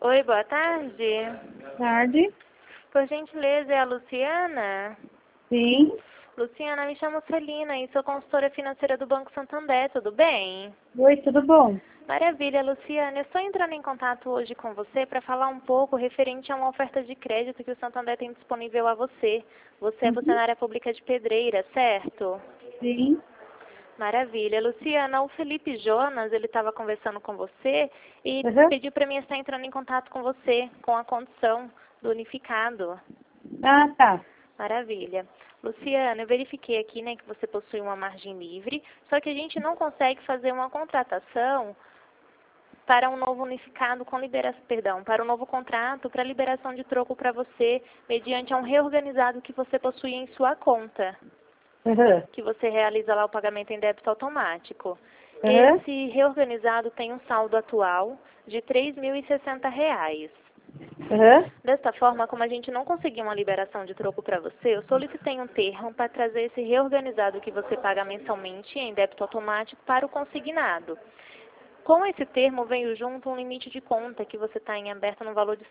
Oi, boa tarde. Tarde. Por gentileza, é a Luciana? Sim. Luciana, me chamo Celina e sou consultora financeira do Banco Santander, tudo bem? Oi, tudo bom? Maravilha, Luciana. Eu estou entrando em contato hoje com você para falar um pouco referente a uma oferta de crédito que o Santander tem disponível a você. Você é Uhum. funcionária pública de Pedreira, certo? Sim. Maravilha. Luciana, o Felipe Jonas, ele estava conversando com você e Uhum. pediu para mim estar entrando em contato com você, com a condição do unificado. Ah, tá. Maravilha. Luciana, eu verifiquei aqui, né, que você possui uma margem livre, só que a gente não consegue fazer uma contratação para um novo unificado com para um novo contrato para liberação de troco para você, mediante um reorganizado que você possui em sua conta, Uhum. que você realiza lá o pagamento em débito automático. Uhum. Esse reorganizado tem um saldo atual de R$ 3.060. Uhum. Desta forma, como a gente não conseguiu uma liberação de troco para você, eu solicitei um termo para trazer esse reorganizado que você paga mensalmente em débito automático para o consignado. Com esse termo veio junto um limite de conta que você está em aberto no valor de R$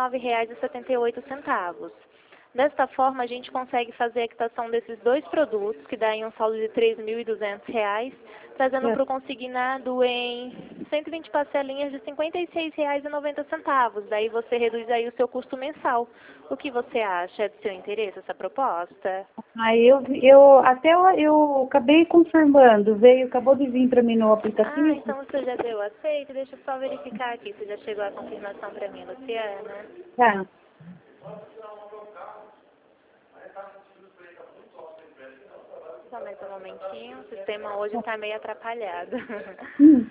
79,78. Desta forma, a gente consegue fazer a quitação desses dois produtos, que dá aí um saldo de R$ 3.200, trazendo para o consignado em 120 parcelinhas de R$ 56,90. Daí você reduz aí o seu custo mensal. O que você acha? É do seu interesse essa proposta? Aí eu acabei confirmando, acabou de vir para mim no Ah, aplicativo. então você já deu aceito? Deixa eu só verificar aqui se já chegou a confirmação para mim, Luciana. Tá. Só mais um momentinho, o sistema hoje está meio atrapalhado. Hum.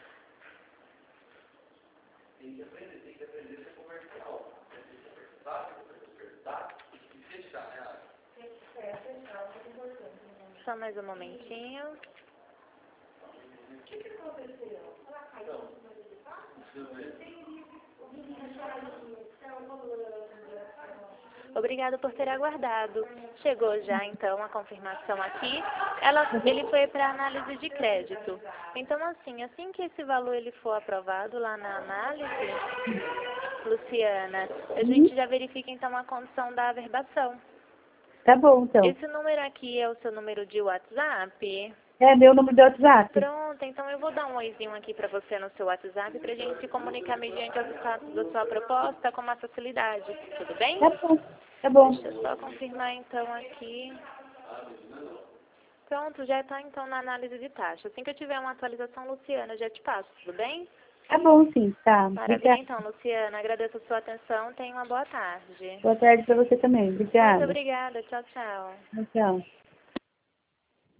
Só mais um momentinho. Obrigada por ter aguardado. Chegou já, então, a confirmação aqui. Ele foi para análise de crédito. Então, assim que esse valor ele for aprovado lá na análise, Luciana, a Uhum. gente já verifica, então, a condição da averbação. Tá bom, então. Esse número aqui é o seu número de WhatsApp? É meu número de WhatsApp. Pronto, então eu vou dar um oizinho aqui para você no seu WhatsApp para a gente se comunicar mediante os status da sua proposta com mais facilidade. Tudo bem? Tá bom. Tá bom. Deixa eu só confirmar então aqui. Pronto, já está então na análise de taxa. Assim que eu tiver uma atualização, Luciana, eu já te passo, tudo bem? Tá bom, sim. Tá. Maravilha Obrigada. então, Luciana. Agradeço a sua atenção. Tenha uma boa tarde. Boa tarde para você também. Muito Obrigada. obrigada. Tchau, tchau. Tchau.